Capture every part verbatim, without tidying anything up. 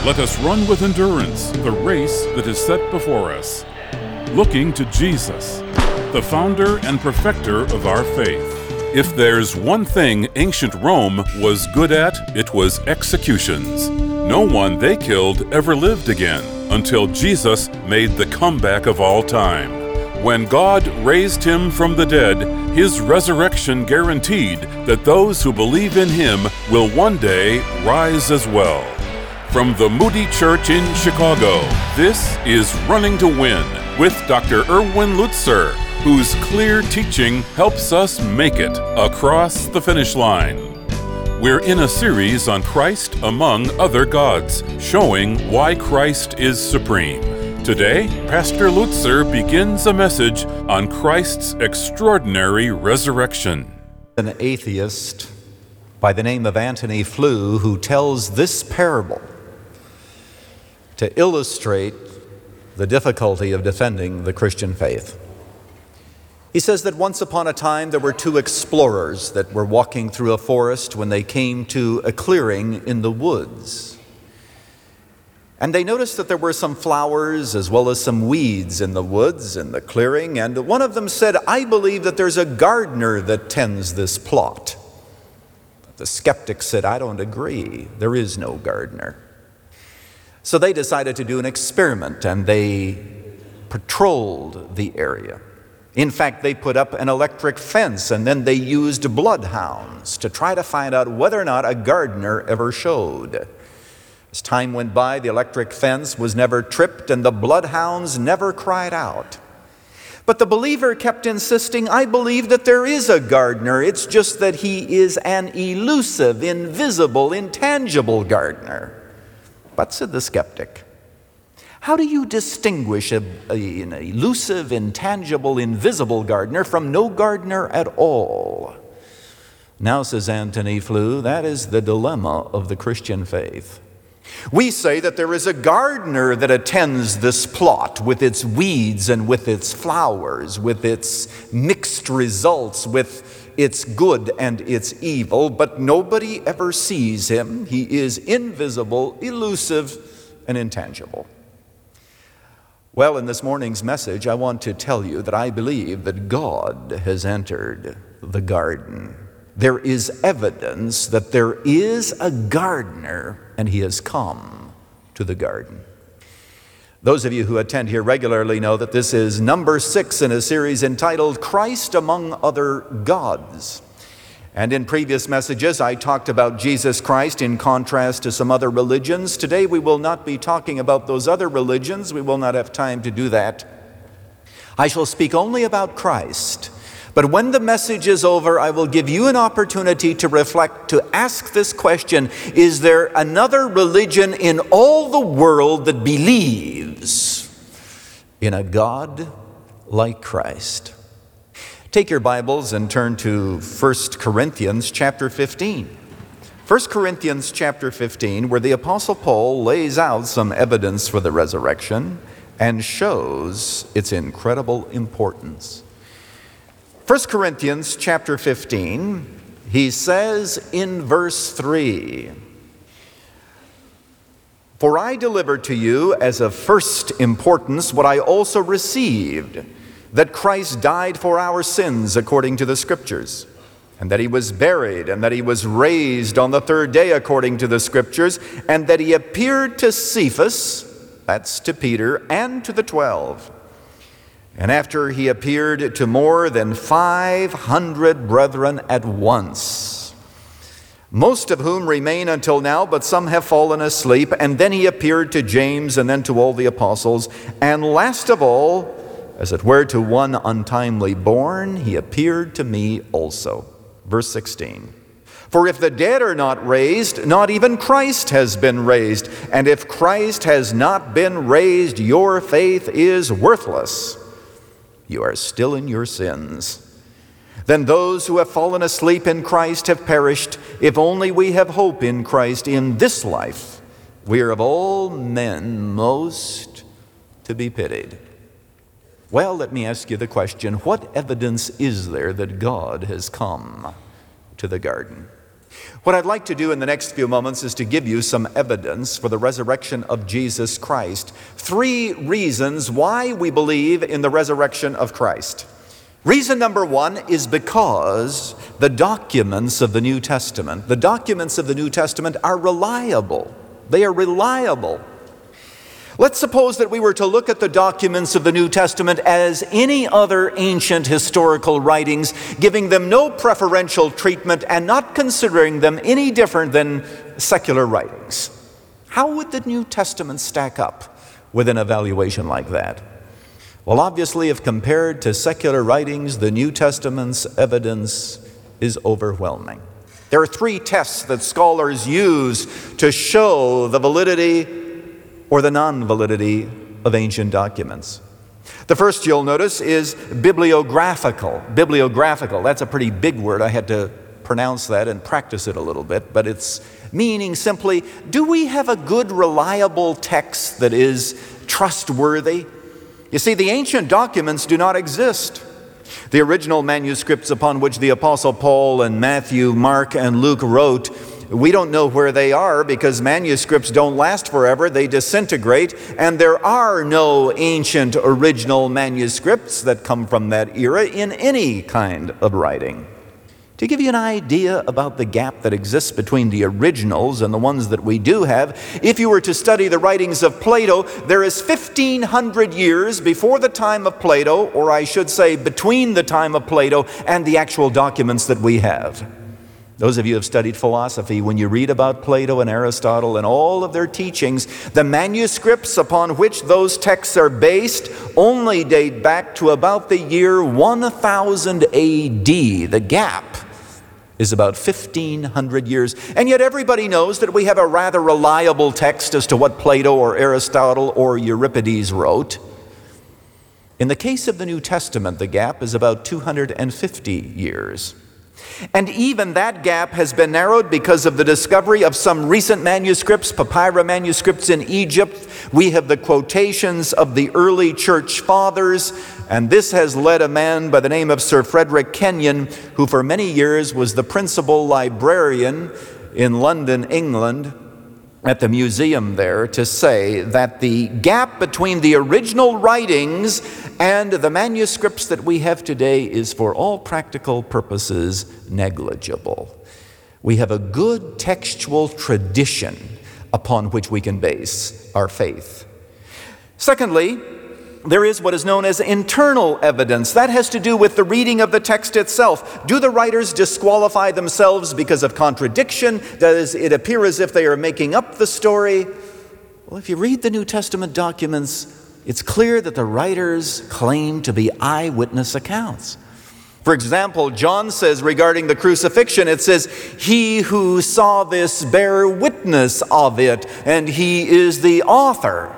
Let us run with endurance the race that is set before us, looking to Jesus, the founder and perfecter of our faith. If there's one thing ancient Rome was good at, it was executions. No one they killed ever lived again until Jesus made the comeback of all time. When God raised him from the dead, his resurrection guaranteed that those who believe in him will one day rise as well. From the Moody Church in Chicago, this is Running to Win with Doctor Erwin Lutzer, whose clear teaching helps us make it across the finish line. We're in a series on Christ among other gods, showing why Christ is supreme. Today, Pastor Lutzer begins a message on Christ's extraordinary resurrection. An atheist by the name of Antony Flew who tells this parable to illustrate the difficulty of defending the Christian faith. He says that once upon a time there were two explorers that were walking through a forest when they came to a clearing in the woods. And they noticed that there were some flowers as well as some weeds in the woods in the clearing, and one of them said, "I believe that there's a gardener that tends this plot." But the skeptic said, "I don't agree. There is no gardener." So they decided to do an experiment, and they patrolled the area. In fact, they put up an electric fence, and then they used bloodhounds to try to find out whether or not a gardener ever showed. As time went by, the electric fence was never tripped, and the bloodhounds never cried out. But the believer kept insisting, "I believe that there is a gardener. It's just that he is an elusive, invisible, intangible gardener." But, said the skeptic, how do you distinguish a, a, an elusive, intangible, invisible gardener from no gardener at all? Now, says Antony Flew, that is the dilemma of the Christian faith. We say that there is a gardener that attends this plot with its weeds and with its flowers, with its mixed results, with its good and its evil, but nobody ever sees him. He is invisible, elusive, and intangible. Well, in this morning's message, I want to tell you that I believe that God has entered the garden. There is evidence that there is a gardener, and he has come to the garden. Those of you who attend here regularly know that this is number six in a series entitled Christ Among Other Gods. And in previous messages, I talked about Jesus Christ in contrast to some other religions. Today, we will not be talking about those other religions. We will not have time to do that. I shall speak only about Christ. But when the message is over, I will give you an opportunity to reflect, to ask this question: is there another religion in all the world that believes in a God like Christ? Take your Bibles and turn to First Corinthians chapter fifteen. First Corinthians chapter fifteen, where the Apostle Paul lays out some evidence for the resurrection and shows its incredible importance. First Corinthians chapter fifteen, he says in verse three, "For I delivered to you as of first importance what I also received, that Christ died for our sins according to the Scriptures, and that he was buried, and that he was raised on the third day according to the Scriptures, and that he appeared to Cephas," that's to Peter, "and to the twelve. And after he appeared to more than five hundred brethren at once, most of whom remain until now, but some have fallen asleep. And then he appeared to James, and then to all the apostles. And last of all, as it were to one untimely born, he appeared to me also." Verse sixteen. "For if the dead are not raised, not even Christ has been raised. And if Christ has not been raised, your faith is worthless. You are still in your sins. Then those who have fallen asleep in Christ have perished. If only we have hope in Christ in this life, we are of all men most to be pitied." Well, let me ask you the question, what evidence is there that God has come to the garden? What I'd like to do in the next few moments is to give you some evidence for the resurrection of Jesus Christ. Three reasons why we believe in the resurrection of Christ. Reason number one is because the documents of the New Testament, the documents of the New Testament are reliable. They are reliable. Let's suppose that we were to look at the documents of the New Testament as any other ancient historical writings, giving them no preferential treatment and not considering them any different than secular writings. How would the New Testament stack up with an evaluation like that? Well, obviously, if compared to secular writings, the New Testament's evidence is overwhelming. There are three tests that scholars use to show the validity or the non-validity of ancient documents. The first you'll notice is bibliographical. Bibliographical, that's a pretty big word. I had to pronounce that and practice it a little bit, but it's meaning simply, do we have a good, reliable text that is trustworthy? You see, the ancient documents do not exist. The original manuscripts upon which the Apostle Paul and Matthew, Mark, and Luke wrote, we don't know where they are because manuscripts don't last forever. They disintegrate, and there are no ancient original manuscripts that come from that era in any kind of writing. To give you an idea about the gap that exists between the originals and the ones that we do have, if you were to study the writings of Plato, there is fifteen hundred years before the time of Plato, or I should say between the time of Plato and the actual documents that we have. Those of you who have studied philosophy, when you read about Plato and Aristotle and all of their teachings, the manuscripts upon which those texts are based only date back to about the year one thousand A D. The gap is about fifteen hundred years. And yet everybody knows that we have a rather reliable text as to what Plato or Aristotle or Euripides wrote. In the case of the New Testament, the gap is about two hundred fifty years. And even that gap has been narrowed because of the discovery of some recent manuscripts, papyrus manuscripts in Egypt. We have the quotations of the early church fathers, and this has led a man by the name of Sir Frederick Kenyon, who for many years was the principal librarian in London, England, at the museum there, to say that the gap between the original writings and the manuscripts that we have today is for all practical purposes negligible. We have a good textual tradition upon which we can base our faith. Secondly, there is what is known as internal evidence. That has to do with the reading of the text itself. Do the writers disqualify themselves because of contradiction? Does it appear as if they are making up the story? Well, if you read the New Testament documents, it's clear that the writers claim to be eyewitness accounts. For example, John says regarding the crucifixion, it says, "He who saw this bare witness of it, and he is the author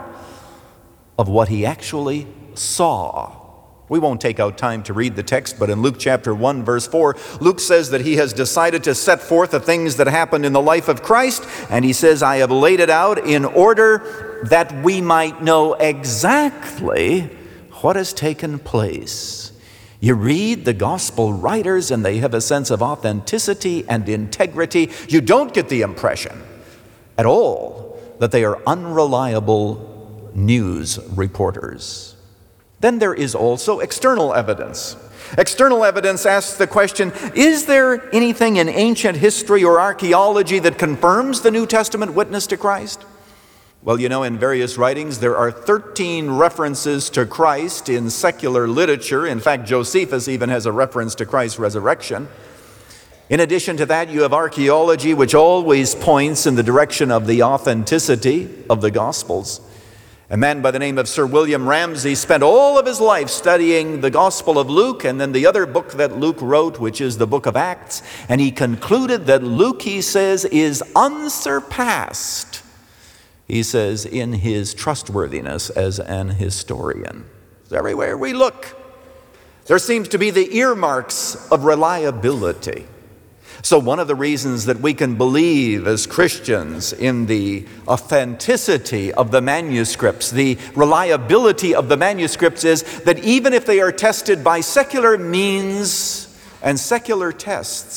of what he actually saw." We won't take out time to read the text, but in Luke chapter one, verse four, Luke says that he has decided to set forth the things that happened in the life of Christ, and he says, "I have laid it out in order that we might know exactly what has taken place." You read the gospel writers, and they have a sense of authenticity and integrity. You don't get the impression at all that they are unreliable news reporters. Then there is also external evidence. External evidence asks the question, is there anything in ancient history or archaeology that confirms the New Testament witness to Christ? Well, you know, in various writings, there are thirteen references to Christ in secular literature. In fact, Josephus even has a reference to Christ's resurrection. In addition to that, you have archaeology, which always points in the direction of the authenticity of the Gospels. A man by the name of Sir William Ramsay spent all of his life studying the Gospel of Luke and then the other book that Luke wrote, which is the book of Acts. And he concluded that Luke, he says, is unsurpassed, he says, in his trustworthiness as an historian. Everywhere we look, there seems to be the earmarks of reliability. So one of the reasons that we can believe as Christians in the authenticity of the manuscripts, the reliability of the manuscripts, is that even if they are tested by secular means and secular tests,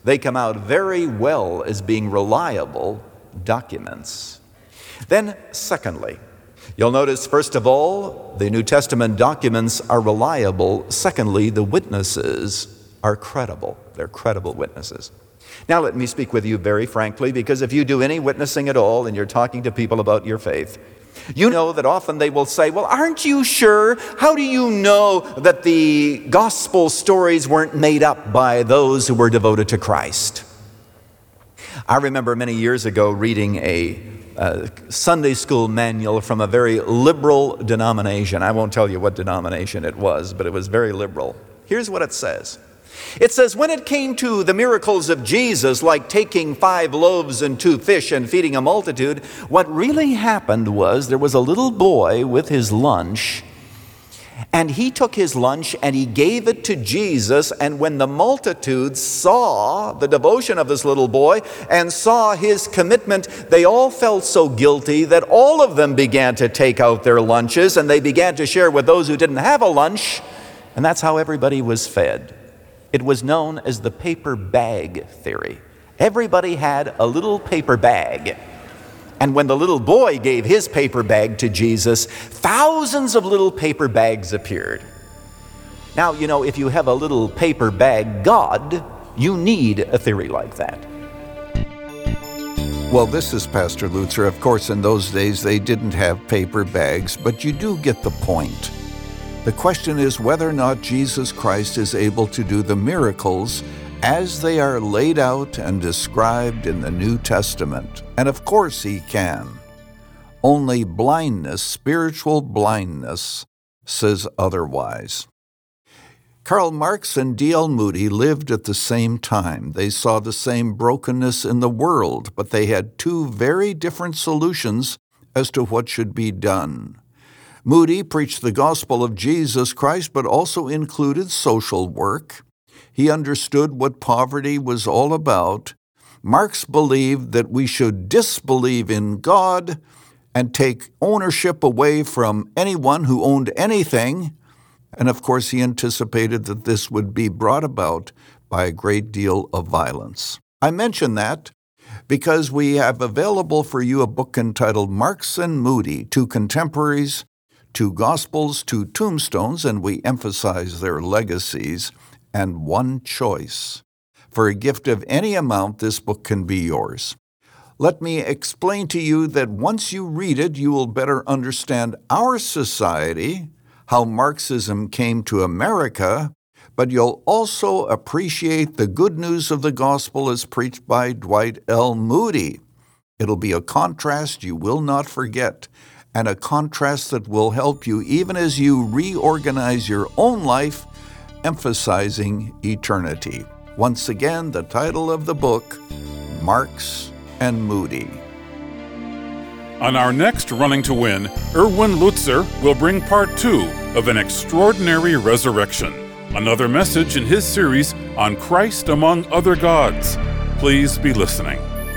They come out very well as being reliable documents. Then, secondly, you'll notice, first of all, the New Testament documents are reliable. Secondly, the witnesses are credible. They're credible witnesses. Now, let me speak with you very frankly, because if you do any witnessing at all and you're talking to people about your faith, you know that often they will say, well, aren't you sure? How do you know that the gospel stories weren't made up by those who were devoted to Christ? I remember many years ago reading a uh, Sunday school manual from a very liberal denomination. I won't tell you what denomination it was, but it was very liberal. Here's what it says. It says, when it came to the miracles of Jesus, like taking five loaves and two fish and feeding a multitude, what really happened was there was a little boy with his lunch, and he took his lunch and he gave it to Jesus, and when the multitude saw the devotion of this little boy and saw his commitment, they all felt so guilty that all of them began to take out their lunches, and they began to share with those who didn't have a lunch, and that's how everybody was fed. It was known as the paper bag theory. Everybody had a little paper bag. And when the little boy gave his paper bag to Jesus, thousands of little paper bags appeared. Now, you know, if you have a little paper bag God, you need a theory like that. Well, this is Pastor Lutzer. Of course, in those days, they didn't have paper bags, but you do get the point. The question is whether or not Jesus Christ is able to do the miracles as they are laid out and described in the New Testament. And of course he can. Only blindness, spiritual blindness, says otherwise. Karl Marx and D L Moody lived at the same time. They saw the same brokenness in the world, but they had two very different solutions as to what should be done. Moody preached the gospel of Jesus Christ, but also included social work. He understood what poverty was all about. Marx believed that we should disbelieve in God and take ownership away from anyone who owned anything. And of course, he anticipated that this would be brought about by a great deal of violence. I mention that because we have available for you a book entitled Marx and Moody, Two Contemporaries, Two Gospels, Two Tombstones, and we emphasize their legacies, and one choice. For a gift of any amount, this book can be yours. Let me explain to you that once you read it, you will better understand our society, how Marxism came to America, but you'll also appreciate the good news of the gospel as preached by Dwight L. Moody. It'll be a contrast you will not forget, and a contrast that will help you even as you reorganize your own life, emphasizing eternity. Once again, the title of the book, Marx and Moody. On our next Running to Win, Erwin Lutzer will bring part two of An Extraordinary Resurrection, another message in his series on Christ among other gods. Please be listening.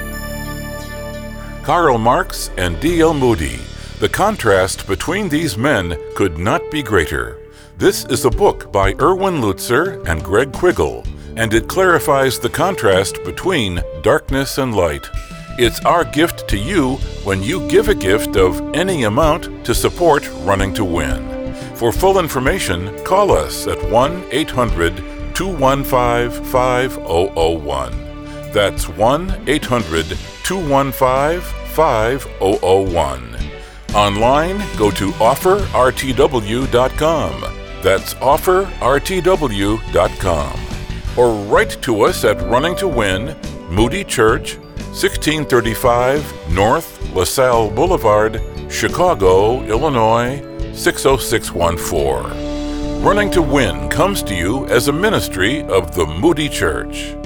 Karl Marx and D L Moody. The contrast between these men could not be greater. This is a book by Erwin Lutzer and Greg Quiggle, and it clarifies the contrast between darkness and light. It's our gift to you when you give a gift of any amount to support Running to Win. For full information, call us at one eight hundred two one five five zero zero one. That's one eight hundred two one five five zero zero one. Online, go to offer r t w dot com. That's offer r t w dot com. Or write to us at Running to Win, Moody Church, sixteen thirty-five North LaSalle Boulevard, Chicago, Illinois, six oh six one four. Running to Win comes to you as a ministry of the Moody Church.